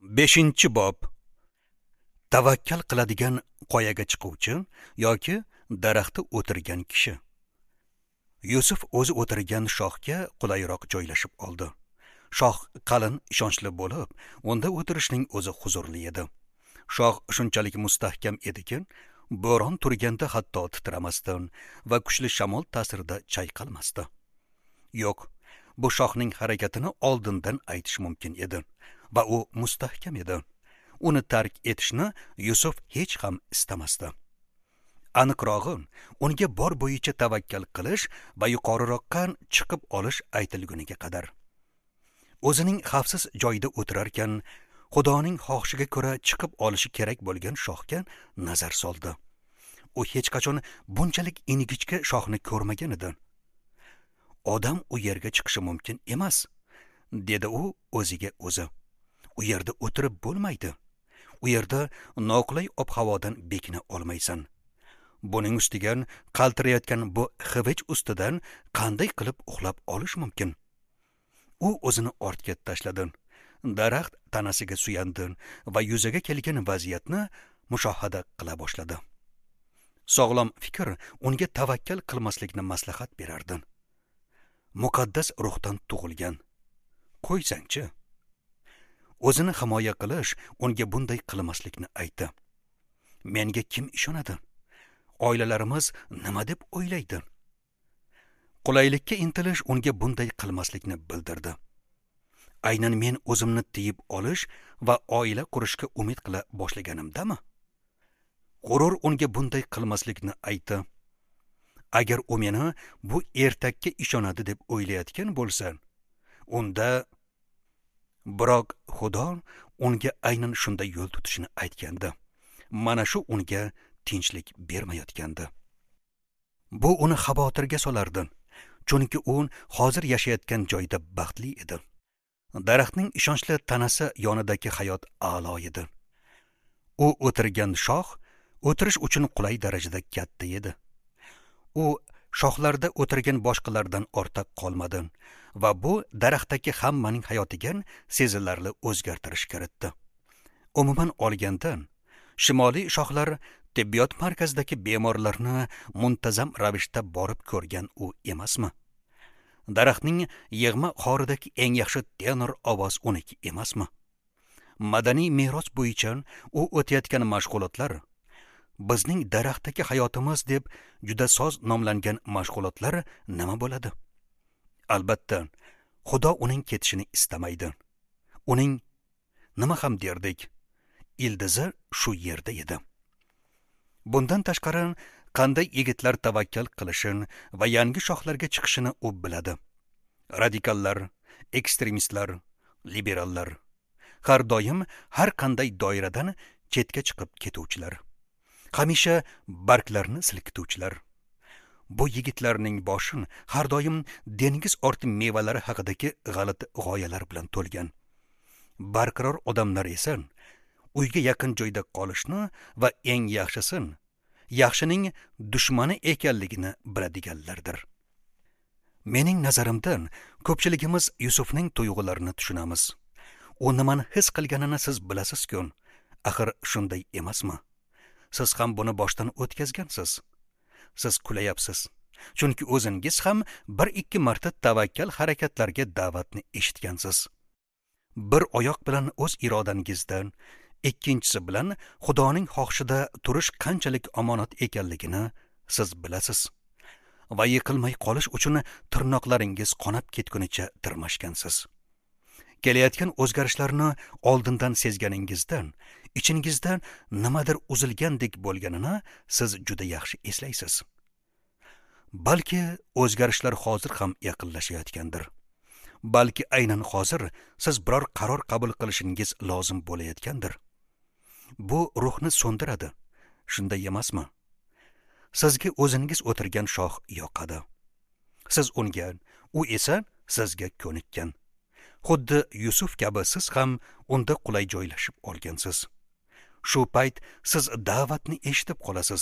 5-bob. Tavakkal qiladigan qoyaga chiquvchi yoki daraxtda o'tirgan kishi. Yusuf o'zi o'tirgan shoxga qulayroq joylashib oldi. Shox qalin, ishonchli bo'lib, unda o'tirishning o'zi huzurli edi. Shox shunchalik mustahkam ediki, bo'ron turganda hatto titramasdan va kuchli shamol ta'sirida chayqalmasdi. Yo'q, bu shoxning harakatini oldindan aytish mumkin edi va u mustahkam edi. Uni tark etishni Yusuf hech ham istamasdi. Aniqrog'i, unga bor bo'yicha tavakkal qilish va yuqoriroqqa chiqib olish aytilguniga qadar. O'zining xavfsiz joyida o'tirarkan, Xudoning xohishiga ko'ra chiqib olishi kerak bo'lgan shoxga nazar soldi. U hech qachon bunchalik ingichka shoxni ko'rmagan edi. Odam u yerga chiqishi mumkin emas, dedi u o'ziga o'zi. U yerda o'tirib bo'lmaydi. U yerda noqulay ob-havodan bekina olmaysan. Buning ustiga qaltirayotgan bu xivich ustidan qanday qilib uxlab olish mumkin? U o'zini ortga tashladi. Daraxt tanasiga suyandi va yuzaga kelgan vaziyatni mushohada qila boshladi. Sog'lom fikr unga tavakkal qilmaslikni maslahat berardi. Muqaddas ruhdan tug'ilgan. Qo'ysangchi. O'zini himoya qilish unga bunday qilmaslikni aytdi. Menga kim ishonadi? Oilalarimiz nima deb o'ylaydi? Qulaylikka intilish unga bunday qilmaslikni bildirdi. Aynan men o'zimni tiyib olish va oila qurishga umid qila boshlaganimdami? G'urur unga bunday qilmaslikni aytdi. Agar u meni bu ertakka ishonadi deb o'ylayotgan bo'lsa, unda biroq Xudo unga aynan shunday yo'l tutishni aytgandi. Mana shu unga tinchlik bermayotgandi. Bu uni xavotirga solardi, chunki u hozir yashayotgan joyda baxtli edi. Daraxtning ishonchli tanasi yonidagi hayot a'lo edi. U o'tirgan shox o'tirish uchun qulay darajada katta edi. U shoxlarda o'tirgan boshqalardan ortda qolmadi va bu daraxtdagi hammaning hayotiga sezilarli o'zgartirish kiritdi. Umuman olganda, shimoliy shoxlar tibbiyot markazidagi bemorlarni muntazam ravishda borib ko'rgan u emasmi? Daraxtning yig'ma xoridagi eng yaxshi tenor ovoz uniki emasmi? Madaniy meros bo'yicha u o'tayotgan mashg'ulotlar bizning daraxtdagi hayotimiz deb juda soz nomlangan mashg'ulotlar nima bo'ladi? Albatta, Xudo uning ketishini istamaydi. Uning nima ham derdik, ildizi shu yerda edi. Bundan tashqari, qanday yigitlar tavakkal qilishini va yangi shoxlarga chiqishini u biladi. Radikallar, ekstremistlar, liberallar har doim har qanday doiradan chetga chiqib ketuvchilar. Hamisha barglarni silkituvchilar. Bu yigitlarning boshin har doim dengiz orti mevalari haqidagi g'alati g'oyalar bilan to'lgan. Barqaror odamlar esa uyga yaqin joyda qolishni va eng yaxshisi, yaxshining dushmani ekanligini biladiganlardir. Mening nazarimdan ko'pchiligimiz Yusufning tuyg'ularini tushunamiz. U nimani his qilganini siz bilasiz-ku. Axir shunday emasmi? Siz ham buni boshdan o'tkazgansiz. Siz kulayapsiz. Chunki o'zingiz ham 1-2 marta tavakkal harakatlarga da'vatni eshitgansiz. Bir oyoq bilan o'z irodangizdan, ikkinchisi bilan Xudoning xohishida turish qanchalik omonat ekanligini siz bilasiz. Va yiqilmay qolish uchun tirnoqlaringiz qonab ketgunicha tirmashgansiz. Kelayotgan o'zgarishlarni oldindan sezganingizdan, ichingizdan nimadir uzilgandek bo'lganini siz juda yaxshi eslaysiz. Balki o'zgarishlar hozir ham yaqinlashayotgandir. Balki aynan hozir siz biror qaror qabul qilishingiz lozim bo'layotgandir. Bu ruhni so'ndiradi. Shunday emasmi? Sizga o'zingiz o'tirgan shox yoqadi. Siz unga, u esa sizga ko'nikkan. Xuddi Yusuf kabi siz ham unda qulay joylashib olgansiz. Shu payt siz da'vatni eshitib qolasiz.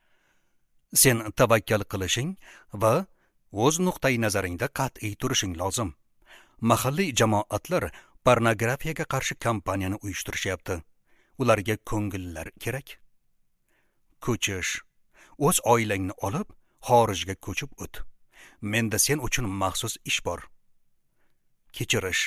Sen tavakkal qilishing va o'z nuqtai nazaringda qat'iy turishing lozim. Mahalliy jamoatlar pornografiyaga qarshi kampaniyani uyushtirishyapti. Ularga ko'ngillar kerak. Ko'chish. O'z oilangni olib, xorijga ko'chib o't. Menda sen uchun maxsus ish bor. Kechirish.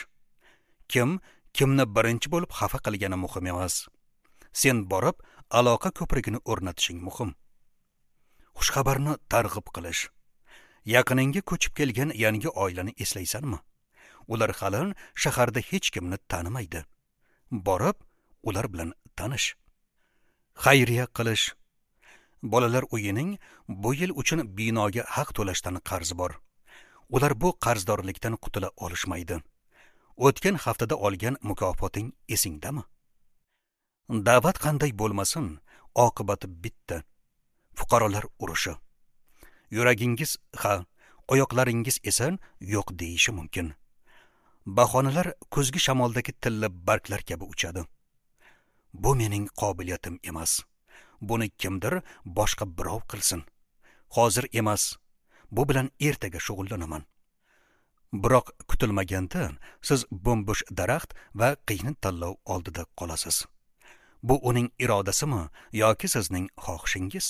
Kimni birinchi bo'lib xafa qilgani muhim emas. Sen borib, aloqa ko'prigini o'rnatishing muhim. Xushxabarni targ'ib qilish. Yaqiningga ko'chib kelgan yangi oilani eslaysanmi? Ular hali shaharda hech kimni tanimaydi. Borib, ular bilan tanish. Xayriya qilish. Bolalar uyining bu yil uchun binoga haq to'lashdan qarzi bor. Ular bu qarzdorlikdan qutula olishmaydi. O'tgan haftada olgan mukofoting esingdami? Da'vat qanday bo'lmasin, oqibati bitta. Fuqarolar urushi. Yuragingiz oyoqlaringiz esa yo'q deyishi mumkin. Bahonalar kuzgi shamoldagi tilla barglar kabi uchadi. Bu mening qobiliyatim emas. Buni kimdir boshqa birov qilsin. Hozir emas. Bu bilan ertaga shug'ullanaman. Biroq kutilmaganda siz bo'mbo'sh daraxt va qiyni tanlov oldida qolasiz. Bu uning irodasimi yoki sizning xohishingiz?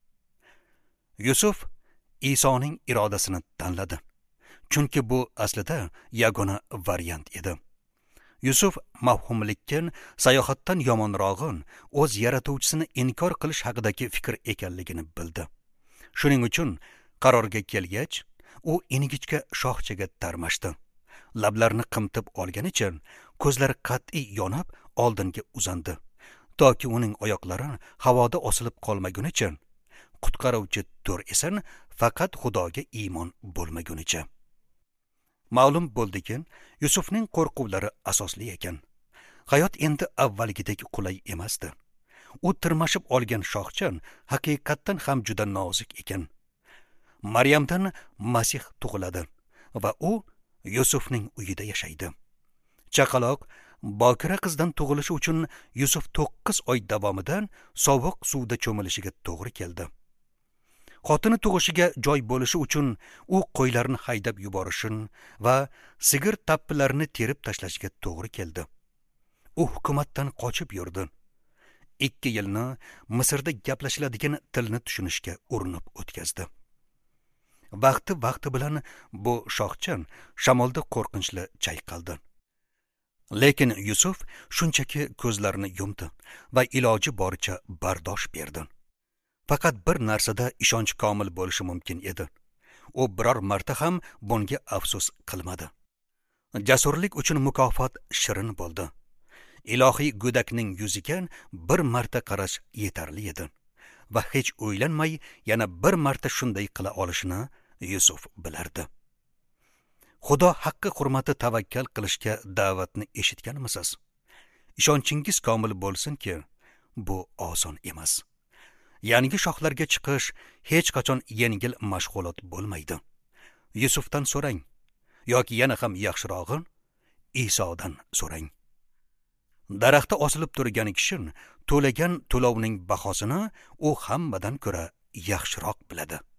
Yusuf Isoning irodasini tanladi. Chunki bu aslida yagona variant edi. Yusuf mavhumlikkan sayohatdan yomonrog'in o'z yaratuvchisini inkor qilish haqidagi fikr ekanligini bildi. Shuning uchun qarorga kelgach, u ingichka shoxchaga tarmashdi. Lablarini qimtib olganicha ko'zlari qat'iy yonib oldinga uzandi. Toki uning oyoqlari havoda osilib qolmagunicha, qutqaruvchi tur esa faqat Xudoga iymon bo'lmagunicha. Ma'lum bo'ldiki, Yusufning qo'rquvlari asosli ekan. Hayot endi avvalgidek qulay emasdi. U tirmashib olgan shoxchan haqiqatdan ham juda nozik ekan. Maryamdan Masih tug'iladi va u Yusufning uyida yashaydi. Chaqaloq bokira qizdan tug'ilishi uchun Yusuf 9 oy davomidan sovuq suvda cho'milishiga to'g'ri keldi. Xotini tug'ishiga joy bo'lishi uchun u qo'ylarni haydab yuborishin va sigir tappilarini terib tashlashiga to'g'ri keldi. U hukumatdan qochib yurdi. 2 yilni Misrda gaplashiladigan tilni tushunishga urinib o'tkazdi. Vaqti bilan bu shoxchan shamolda qo'rqinchli chayqaldi. Lekin Yusuf shunchaki ko'zlarini yumdi va iloji boricha bardosh berdi. Faqat bir narsada ishonch komil bo'lishi mumkin edi. U biror marta ham bunga afsus qilmadi. Jasurlik uchun mukofot shirin bo'ldi. Ilohiy go'dakning yuziga bir marta qarash yetarli edi va hech o'ylanmay yana bir marta shunday qila olishini Yusuf bilardi. Xudo haqqi hurmati tavakkal qilishga da'vatni eshitganmisiz? Ishonchingiz komil bo'lsin-ki, bu oson emas. Yangi shoxlarga chiqish hech qachon yengil mashg'ulot bo'lmaydi. Yusufdan so'rang yoki yana ham yaxshirog'i Isodan so'rang. Daraxtda osilib turgan kishi to'lagan to'lovning bahosini u hammadan ko'ra yaxshiroq biladi.